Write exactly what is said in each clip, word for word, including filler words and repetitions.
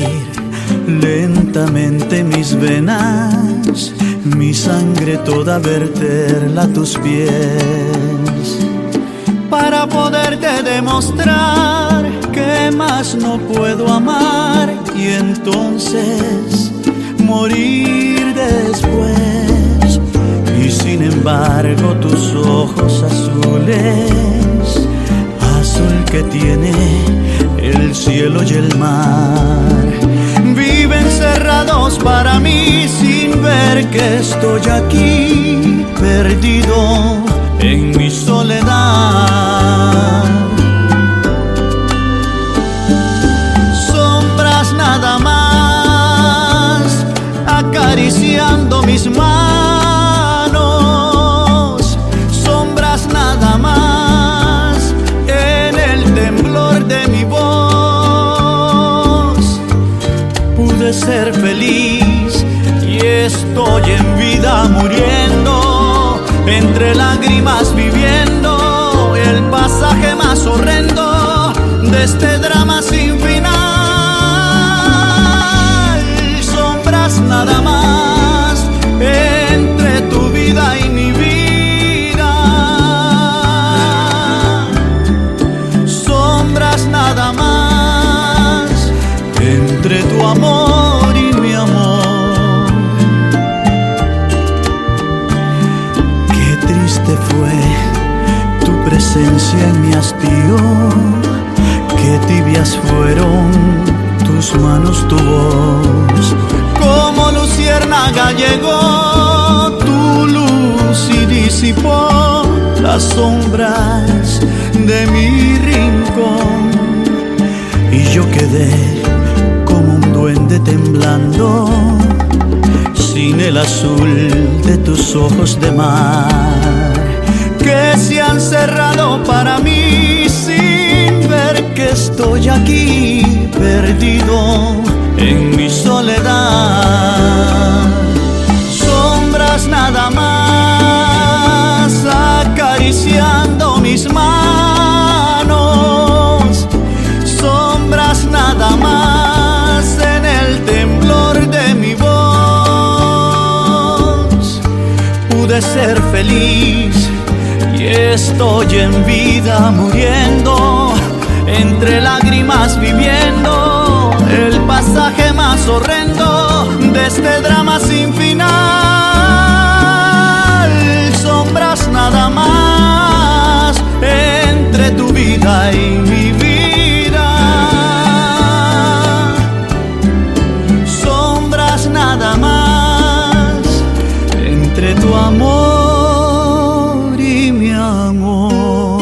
lentamente mis venas, mi sangre toda verterla a tus pies, para poderte demostrar que más no puedo amar y entonces morir después. Y sin embargo tus ojos azules, azul que tiene el cielo y el mar, viven cerrados para mí sin ver que estoy aquí perdido en mi soledad. Sombras nada más acariciando mis manos, sombras nada más en el temblor de mi voz. Pude ser feliz y estoy en vida muriendo, entre lágrimas viviendo el pasaje más horrendo de este drama sin final. Sombras nada más entre tu vida y mi vida, sombras nada más entre tu amor y mi amor. Qué triste fue tu presencia en mi hastío, qué tibias fueron tus manos, tu voz. Como luciérnaga llegó tu luz y disipó las sombras de mi rincón, y yo quedé como un duende temblando sin el azul de tus ojos de mar, que se han cerrado para mí sin ver que estoy aquí perdido en mi soledad. Sombras nada más acariciando mis manos, sombras nada más en el temblor de mi voz. Pude ser feliz y estoy en vida muriendo, entre lágrimas viviendo el pasaje más horrendo de este drama sin final. Sombras nada más entre tu vida y mi vida, sombras nada más entre tu amor y mi amor.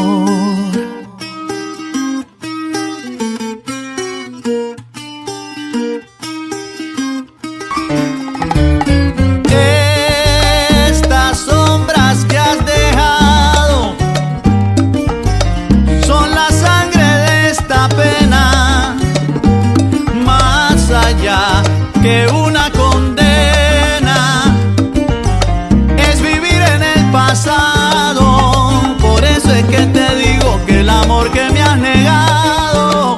Estas sombras que has dejado son la sangre de esta pena, más allá que una condena, es vivir en el pasado. Por eso es que te digo que el amor que me has negado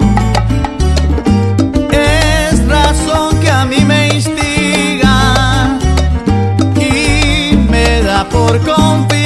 es razón que a mí me instiga y me da por confiar